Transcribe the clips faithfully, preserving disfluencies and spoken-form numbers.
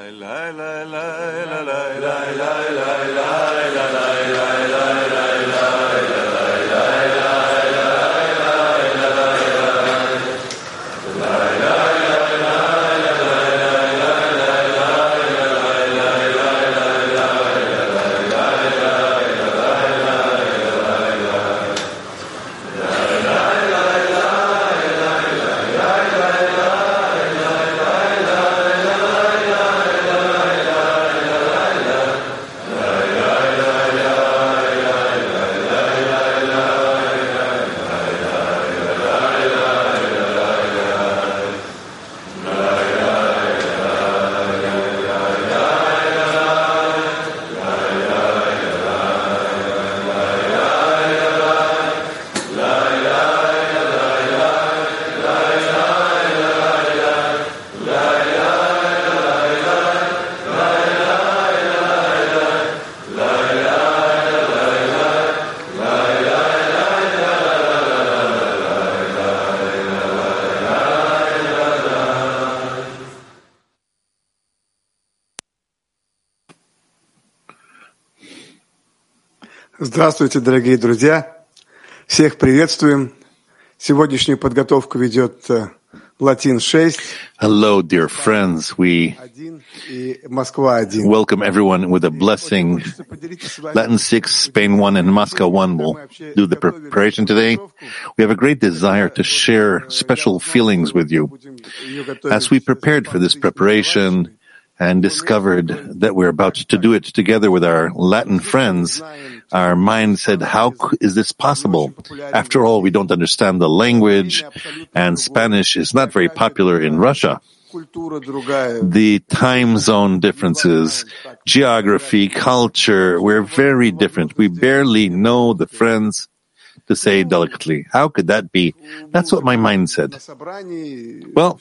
Здравствуйте, дорогие друзья! Всех приветствуем. Сегодняшнюю подготовку ведет Латин шесть. Hello, dear friends. We welcome everyone with a blessing. Latin six, Spain one, and Moscow one will do the preparation today. We have a great desire to share special feelings with you. As we prepared for this preparation and discovered that we're about to do it together with our Latin friends, our mind said, how is this possible? After all, we don't understand the language, and Spanish is not very popular in Russia. The time zone differences, geography, culture, we're very different. We barely know the friends, to say delicately. How could that be? That's what my mind said. Well,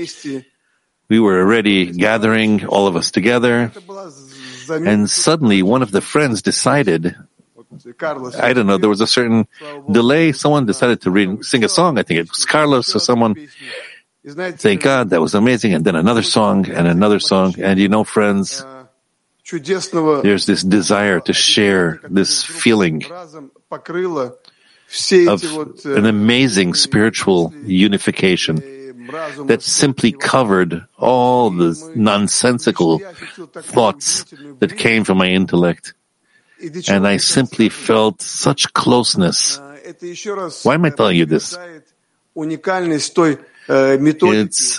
we were already gathering, all of us together, and suddenly one of the friends decided, I don't know, there was a certain delay. Someone decided to read, sing a song. I think it was Carlos or someone. Thank God, that was amazing. And then another song and another song. And you know, friends, there's this desire to share this feeling of an amazing spiritual unification that simply covered all the nonsensical thoughts that came from my intellect. And I simply felt such closeness. Why am I telling you this? It's,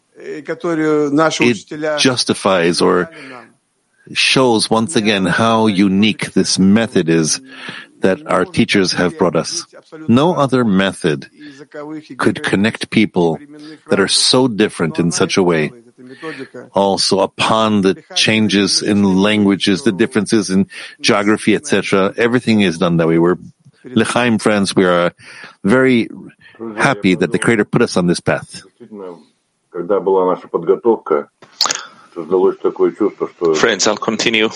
it justifies or shows once again how unique this method is that our teachers have brought us. No other method could connect people that are so different in such a way. Also, upon the changes in languages, the differences in geography, et cetera, everything is done that way. We're L'chaim friends. We are very happy that the Creator put us on this path. Friends, I'll continue.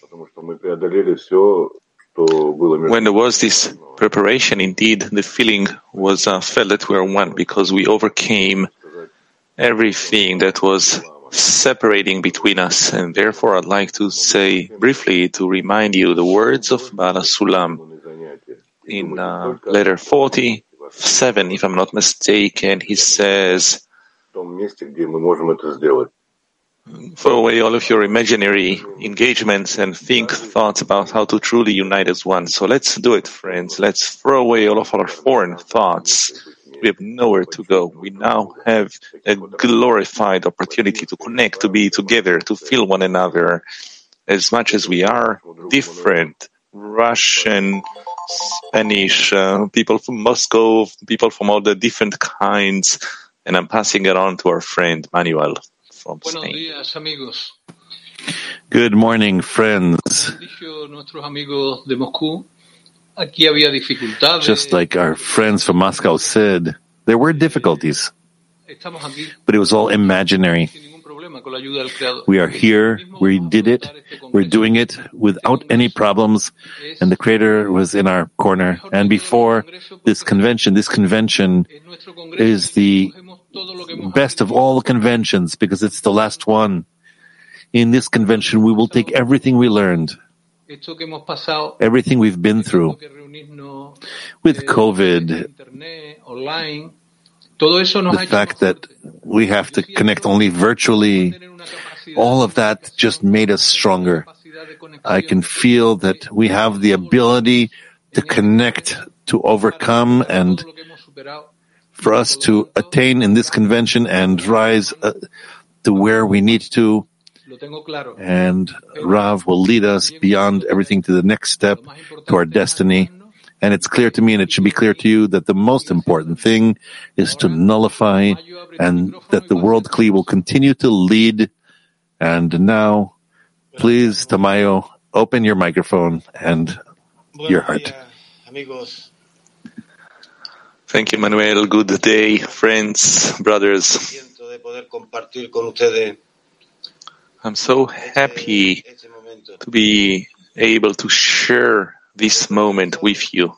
When there was this preparation, indeed, the feeling was uh, felt that we are one because we overcame everything that was separating between us. And therefore, I'd like to say briefly to remind you the words of Baal HaSulam in uh, letter forty-seven, if I'm not mistaken. He says, throw away all of your imaginary engagements and think thoughts about how to truly unite as one. So let's do it, friends. Let's throw away all of our foreign thoughts. We have nowhere to go. We now have a glorified opportunity to connect, to be together, to feel one another. As much as we are different, Russian, Spanish, uh, people from Moscow, people from all the different kinds, and I'm passing it on to our friend Manuel from Spain. Good morning, friends. Just like our friends from Moscow said, there were difficulties, but it was all imaginary. We are here, we did it, we're doing it without any problems, and the Creator was in our corner. And before this convention, this convention is the best of all the conventions because it's the last one. In this convention, we will take everything we learned, everything we've been through, with COVID, the fact that we have to connect only virtually, all of that just made us stronger. I can feel that we have the ability to connect, to overcome, and for us to attain in this convention and rise uh, to where we need to. And Rav will lead us beyond everything to the next step, to our destiny. And it's clear to me, and it should be clear to you, that the most important thing is to nullify, and that the World Kli will continue to lead. And now, please, Tamayo, open your microphone and your heart. Thank you, Manuel. Good day, friends, brothers. I'm so happy to be able to share this moment with you.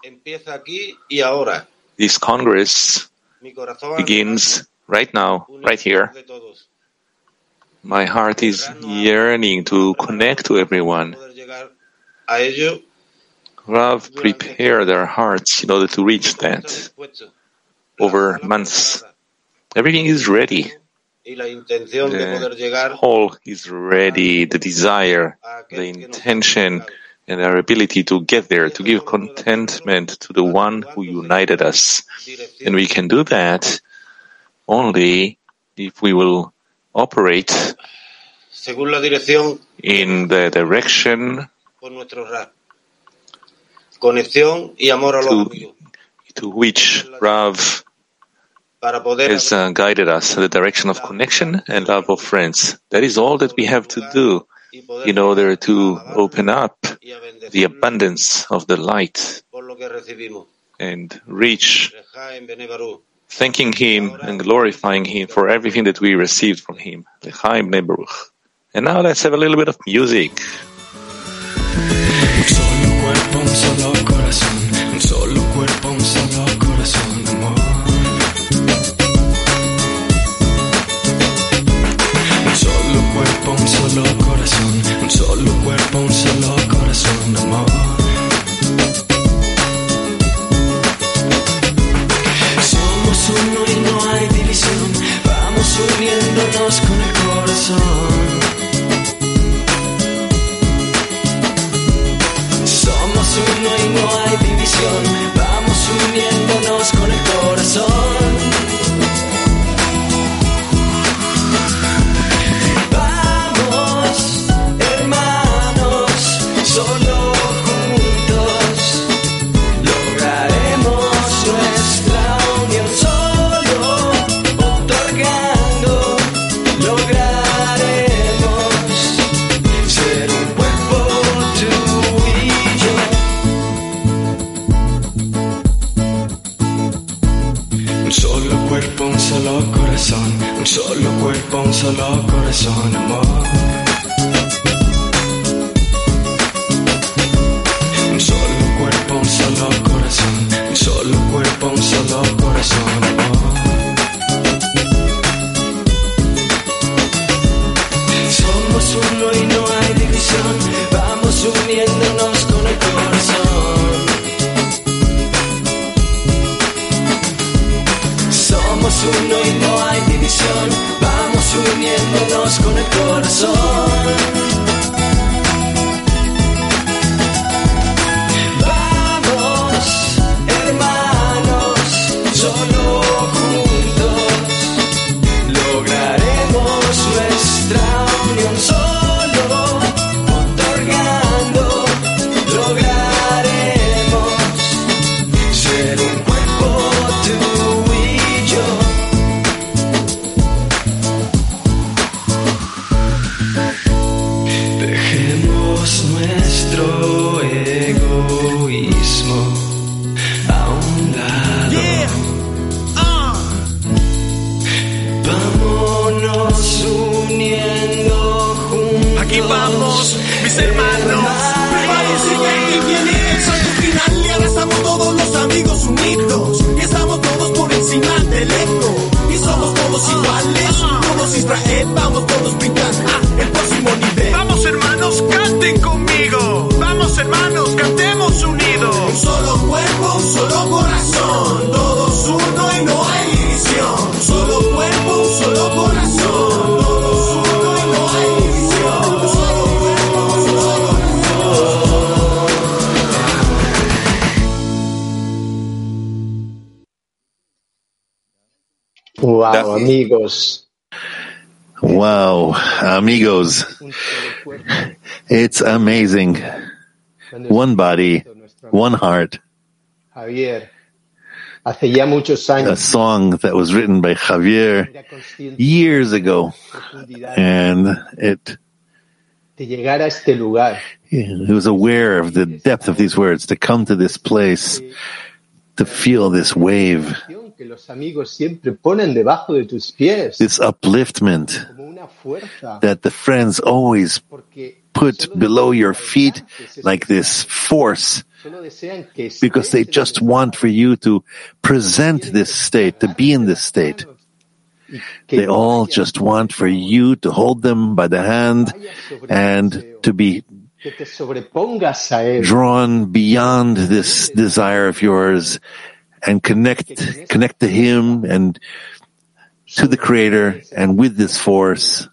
This Congress begins right now, right here. My heart is yearning to connect to everyone. Rav prepared our hearts in order to reach that over months. Everything is ready. The whole is ready, the desire, the intention, and our ability to get there, to give contentment to the one who united us. And we can do that only if we will operate in the direction to, to which Rav has uh, guided us, the direction of connection and love of friends. That is all that we have to do in order to open up the abundance of the light and reach, thanking Him and glorifying Him for everything that we received from Him. L'chaim Bnei Baruch. And now let's have a little bit of music. Un solo corazón, un solo cuerpo, un solo corazón, amor. Somos uno y no hay división, vamos uniéndonos con el corazón. Somos uno y no hay división, vamos uniéndonos con el corazón. Un solo corazón, un solo cuerpo, un solo corazón, amor. Un solo cuerpo, un solo corazón, un solo cuerpo, un solo corazón, amor. Somos uno y no hay división, vamos uniéndonos con el corazón. Somos uno y no hay división, vamos uniéndonos con el corazón. Vamos, hermanos, solo juntos lograremos nuestra unión. Solo otorgando lograremos ser un cuerpo tú y yo. Dejemos nuestro egoísmo a un lado. Yeah. Uh. Vámonos uniendo juntos. Aquí vamos, mis hermanos. Prepárense que viene el salto final y abrazamos todos los amigos unidos. Y estamos todos por encima del ego. Y somos todos iguales, todos Israel, vamos todos brindando. Ah, el próximo mismo nivel. Vamos hermanos, canten conmigo. Vamos hermanos, cantemos unidos. Un solo cuerpo, un solo corazón, todos uno y no hay división. Un solo cuerpo, un solo corazón, todos uno y no hay división. Un solo cuerpo, un solo corazón. Wow, amigos. Wow, amigos. It's amazing. One body, one heart. Javier, hace ya muchos años. A song that was written by Javier years ago. And it, de llegar a este lugar. He was aware of the depth of these words, to come to this place, to feel this wave. Los amigos siempre ponen debajo de tus pies. This upliftment that the friends always put below your feet like this force, because they just want for you to present this state, to be in this state. They all just want for you to hold them by the hand and to be drawn beyond this desire of yours and connect, connect to Him and to the Creator, and with this force,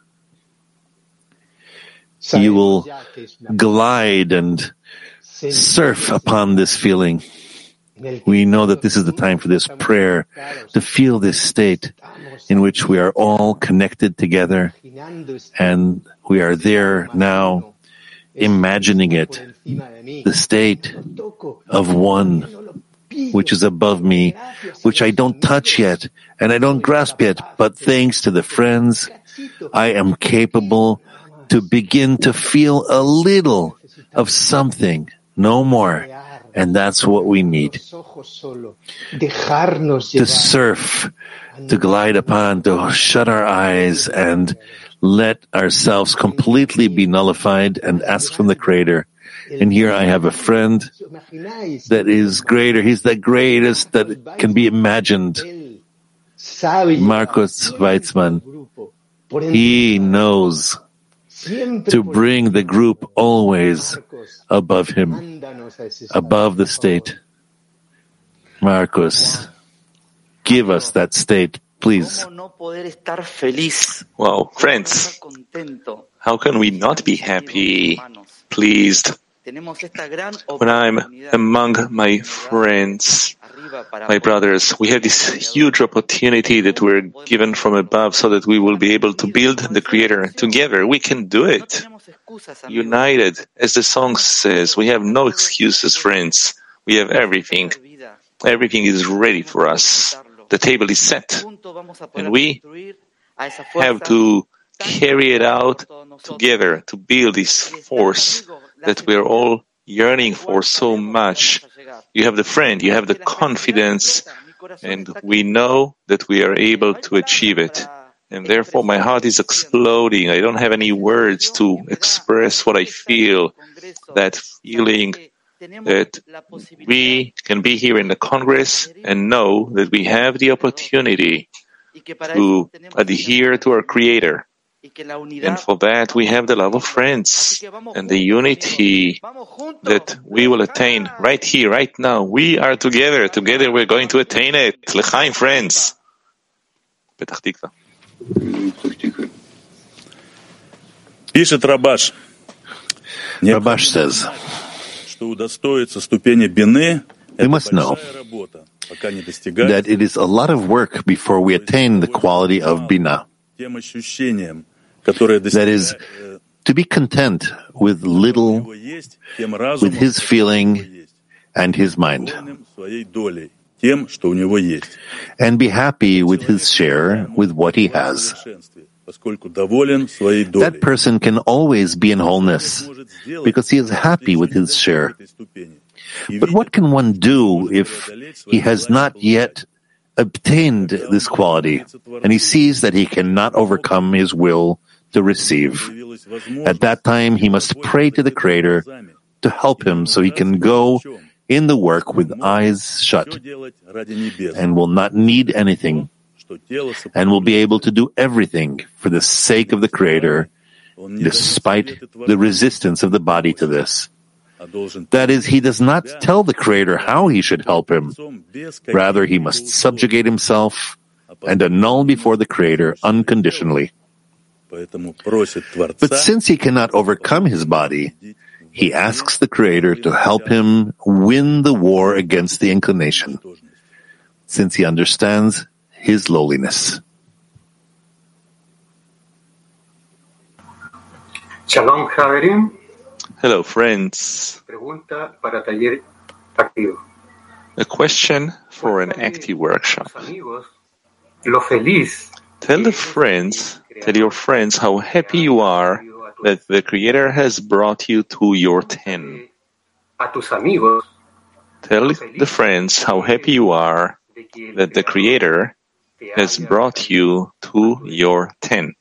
you will glide and surf upon this feeling. We know that this is the time for this prayer, to feel this state in which we are all connected together, and we are there now, imagining it, the state of one, which is above me, which I don't touch yet, and I don't grasp yet, but thanks to the friends, I am capable to begin to feel a little of something, no more. And that's what we need. To surf, to glide upon, to shut our eyes and let ourselves completely be nullified and ask from the Creator. And here I have a friend that is greater. He's the greatest that can be imagined. Marcos Weitzman. He knows to bring the group always above him, above the state. Marcos, give us that state, please. Well, friends, how can we not be happy, pleased? When I'm among my friends, my brothers, we have this huge opportunity that we're given from above so that we will be able to build the Creator together. We can do it. United. As the song says, we have no excuses, friends. We have everything. Everything is ready for us. The table is set. And we have to carry it out together to build this force that we're all yearning for so much. You have the friend, you have the confidence, and we know that we are able to achieve it. And therefore my heart is exploding. I don't have any words to express what I feel, that feeling that we can be here in the Congress and know that we have the opportunity to adhere to our Creator. And for that, we have the love of friends and the unity that we will attain right here, right now. We are together. Together we're going to attain it. L'chaim, friends. Petach Tikva. Пишет Рабаш. Rabash says, Что удостоиться ступени бины — we must know that it is a lot of work before we attain the quality of Binah. That is, to be content with little, with his feeling and his mind, and be happy with his share, with what he has. That person can always be in wholeness, because he is happy with his share. But what can one do if he has not yet obtained this quality, and he sees that he cannot overcome his will to receive? At that time, he must pray to the Creator to help him so he can go in the work with eyes shut and will not need anything, and will be able to do everything for the sake of the Creator despite the resistance of the body to this. That is, he does not tell the Creator how he should help him. Rather, he must subjugate himself and annul before the Creator unconditionally. But since he cannot overcome his body, he asks the Creator to help him win the war against the inclination, since he understands his lowliness. Shalom, Javerim. Hello, friends. Pregunta para taller activo. A question for an active workshop. Amigos, lo feliz. Tell the friends, tell your friends how happy you are that the Creator has brought you to your ten. A tus amigos. Tell the friends how happy you are that the Creator has brought you to your ten.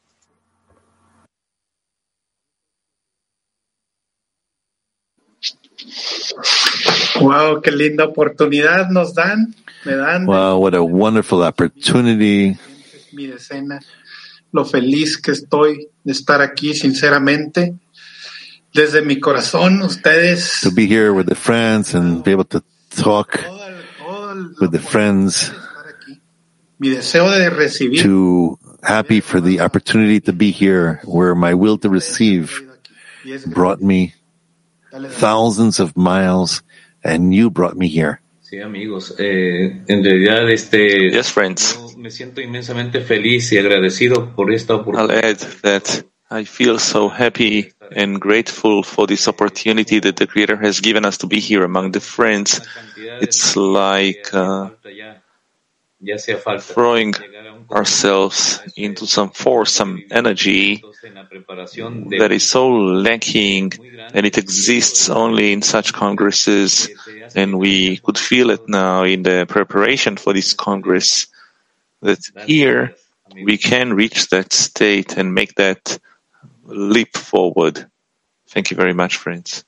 Wow, qué linda oportunidad nos dan, me dan. Wow, what a wonderful opportunity. Mi decena, lo feliz que estoy de estar aquí, sinceramente, desde mi corazón, ustedes. To be here with the friends and be able to talk with the friends. Mi deseo de recibir. To happy for the opportunity to be here, where my will to receive brought me thousands of miles, and you brought me here. Sí, amigos. Eh, en realidad, este, yes, friends. Me siento inmensamente feliz y agradecido por esta oportunidad. I'll add that I feel so happy and grateful for this opportunity that the Creator has given us to be here among the friends. It's like uh, throwing ourselves into some force, some energy that is so lacking, and it exists only in such congresses, and we could feel it now in the preparation for this congress, that here we can reach that state and make that leap forward. Thank you very much, friends.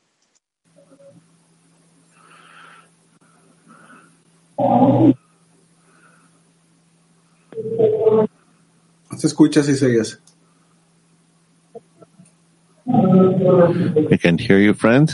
Se escucha, Isaías. We can hear you, friend.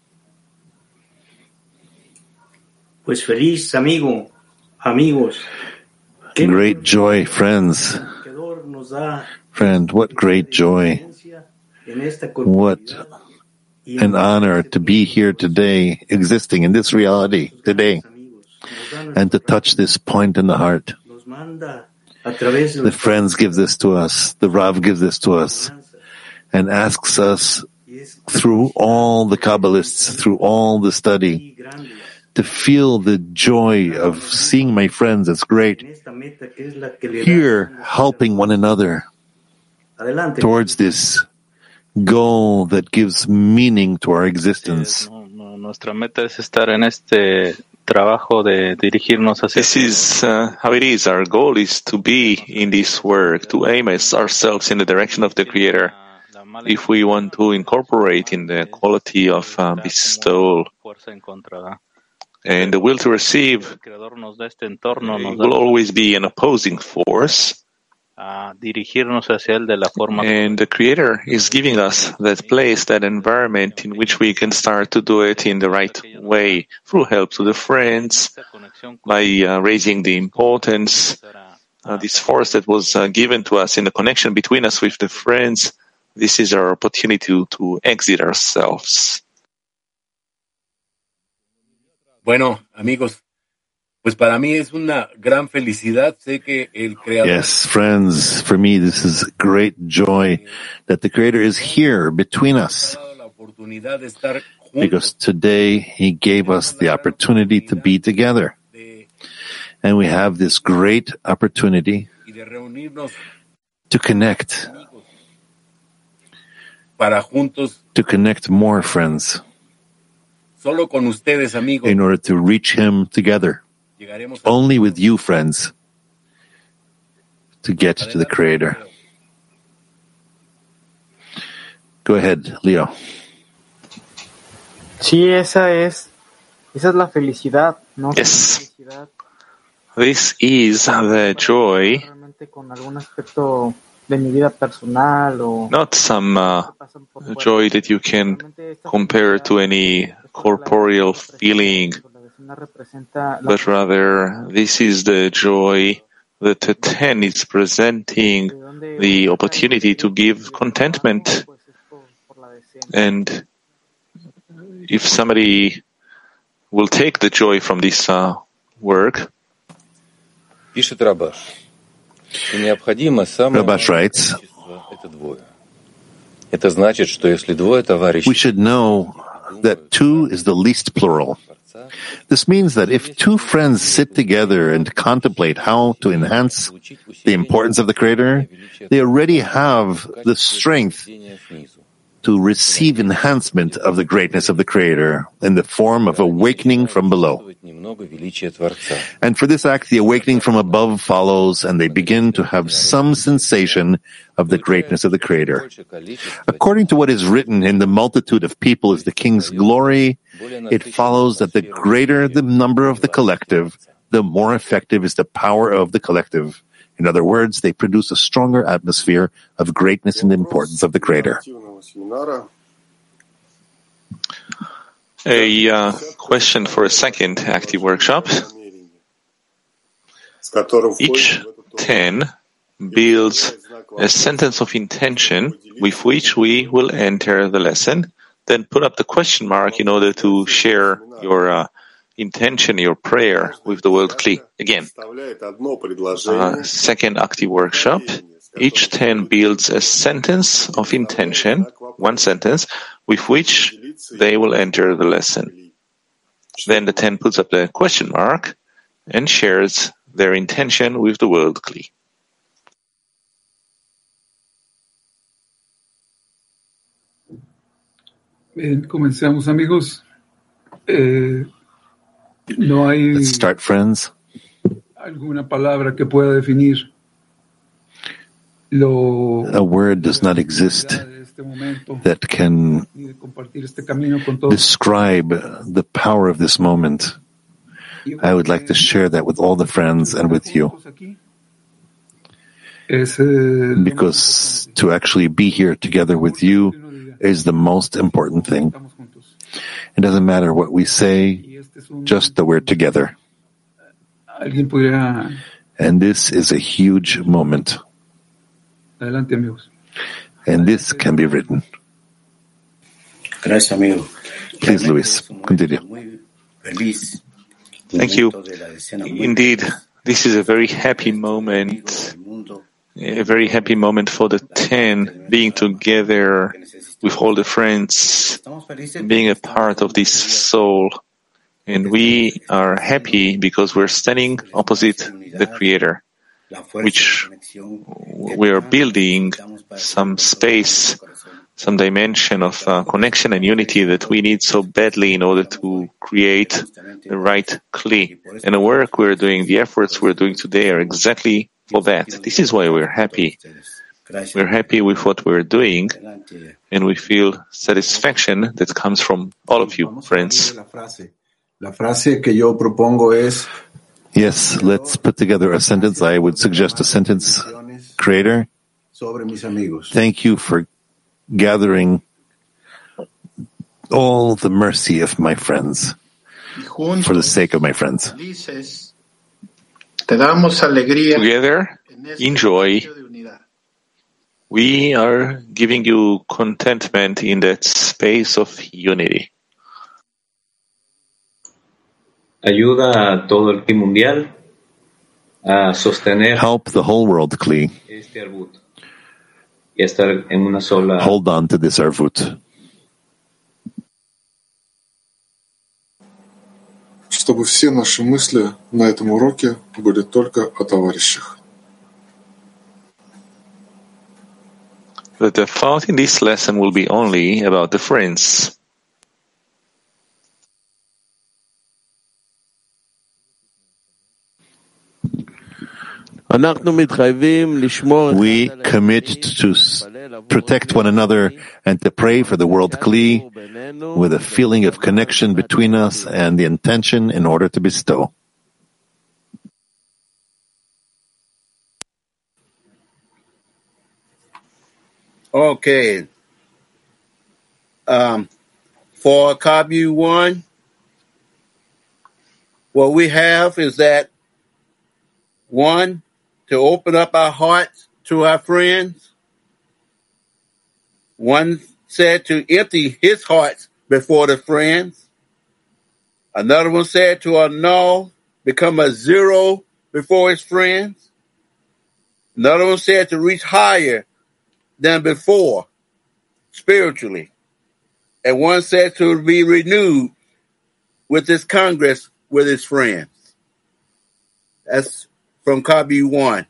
Pues feliz, amigo, amigos. Great joy, friends. Friend, what great joy. What an honor to be here today, existing in this reality today, and to touch this point in the heart. The friends give this to us, the Rav gives this to us, and asks us through all the Kabbalists, through all the study, to feel the joy of seeing my friends as great, here helping one another towards this goal that gives meaning to our existence. Nuestra meta es estar en este trabajo de dirigirnos hacia. This is uh, how it is. Our goal is to be in this work, to aim as ourselves in the direction of the Creator. If we want to incorporate in the quality of uh, bestowal and the will to receive, it will always be an opposing force. And the Creator is giving us that place, that environment in which we can start to do it in the right way, through help to the friends, by uh, raising the importance, uh, this force that was uh, given to us in the connection between us with the friends. This is our opportunity to, to exit ourselves. Bueno, amigos. Pues para mí es una gran felicidad. Sé que el Creador. Yes, friends, for me this is great joy that the Creator is here between us. Because today He gave us the opportunity to be together. And we have this great opportunity to connect. To connect more, friends. In order to reach Him together. Only with you, friends, to get to the Creator. Go ahead, Leo. Sí, esa es, esa es la felicidad, ¿no? Yes. This is the joy. Con algún aspecto de mi vida personal o not some uh, joy that you can compare to any corporeal feeling, but rather this is the joy that the ten is presenting, the opportunity to give contentment. And if somebody will take the joy from this uh, work, Rabash writes, we should know that two is the least plural. This means that if two friends sit together and contemplate how to enhance the importance of the Creator, they already have the strength to receive enhancement of the greatness of the Creator in the form of awakening from below. And for this act, the awakening from above follows, and they begin to have some sensation of the greatness of the Creator. According to what is written, in the multitude of people is the King's glory, it follows that the greater the number of the collective, the more effective is the power of the collective. In other words, they produce a stronger atmosphere of greatness and importance of the Creator. A uh, question for a second active workshop. Each ten builds a sentence of intention with which we will enter the lesson. Then put up the question mark in order to share your uh, intention, your prayer with the world Kli. Again, uh, second active workshop. Each ten builds a sentence of intention, one sentence, with which they will enter the lesson. Then the ten puts up the question mark and shares their intention with the world Kli. Bien, comencemos, amigos. Eh, no hay Let's start, friends. alguna palabra que pueda definir lo A word does not exist that can describe the power of this moment. I would like to share that with all the friends and with you. Because to actually be here together with you is the most important thing. It doesn't matter what we say, just that we're together. And this is a huge moment. And this can be written. Please, Luis, continue. Thank you. Indeed, this is a very happy moment, a very happy moment for the ten, being together with all the friends, being a part of this soul. And we are happy because we're standing opposite the Creator, which we are building some space, some dimension of uh, connection and unity that we need so badly in order to create the right Kli. And the work we're doing, the efforts we're doing today are exactly for that. This is why we're happy. We're happy with what we're doing, and we feel satisfaction that comes from all of you, friends. Yes, let's put together a sentence. I would suggest a sentence. Creator, thank you for gathering all the mercy of my friends, for the sake of my friends. Together, in joy, we are giving you contentment in that space of unity. Ayuda a todo el Kli mundial a sostener Help the whole world, Kli. este arbut y estar en una sola. Hold on to this arvut. Чтобы все наши мысли на этом уроке были только о товарищах. That the thought in this lesson will be only about the friends. We commit to protect one another and to pray for the world Kli with a feeling of connection between us and the intention in order to bestow. Okay. Um, for Kabu one, what we have is that, one, to open up our hearts to our friends. One said to empty his hearts before the friends. Another one said to annul, become a zero before his friends. Another one said to reach higher than before, spiritually. And one said to be renewed with his congress with his friends. That's from Kabu one.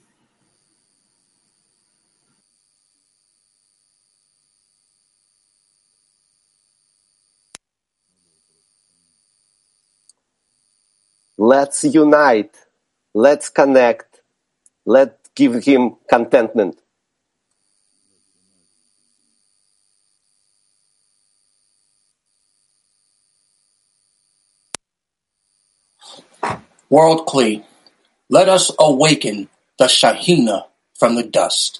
Let's unite. Let's connect. Let's give him contentment. World Kli, let us awaken the Shahina from the dust.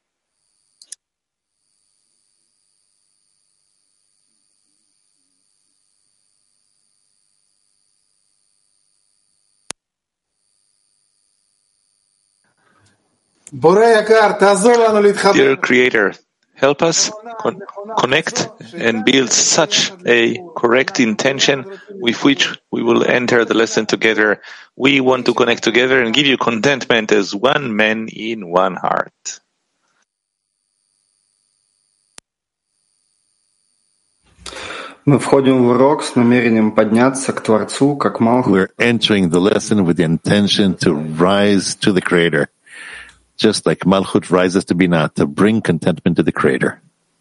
Dear Creator, help us con- connect and build such a correct intention with which we will enter the lesson together. We want to connect together and give you contentment as one man in one heart. Мы входим в урок с намерением подняться к Творцу, как Малхут. We're entering the lesson with the intention to rise to the Creator, just like Malchut rises to Binah, to bring contentment to the Creator.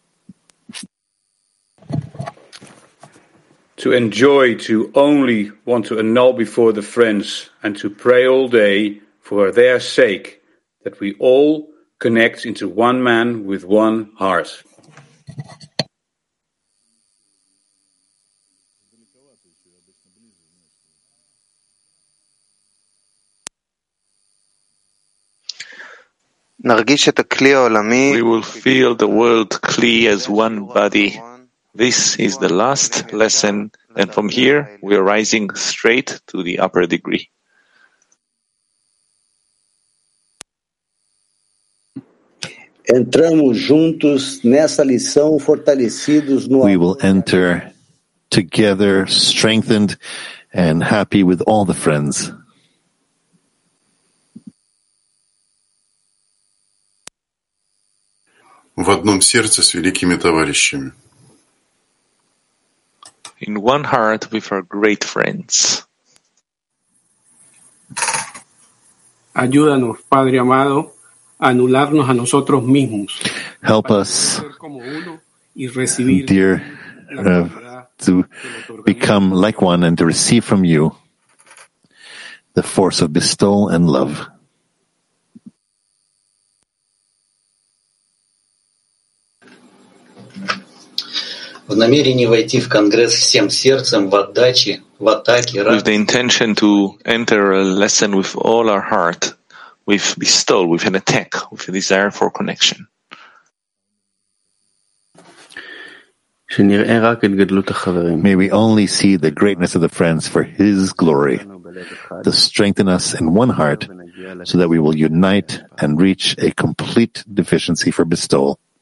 To enjoy, to only want to annul before the friends, and to pray all day for their sake, that we all connect into one man with one heart. We will feel the world Kli as one body. This is the last lesson, and from here we are rising straight to the upper degree. Entramos juntos nessa lição fortalecidos no We will enter together, strengthened and happy with all the friends. В одном сердце с великими товарищами. In one heart with our great friends. Ayúdanos, Padre amado, a anularnos a nosotros mismos. Help us, dear Rav, to become like one and to receive from you the force of bestowal and love. В намерении войти в Конгресс всем сердцем, в отдаче, в атаке, with the intention to enter a lesson with all our heart, with bestowal, with an attack, with a desire for connection. May we only see the greatness of the friends for His glory, to strengthen us in one heart, so that we will unite and reach a complete deficiency for bestowal.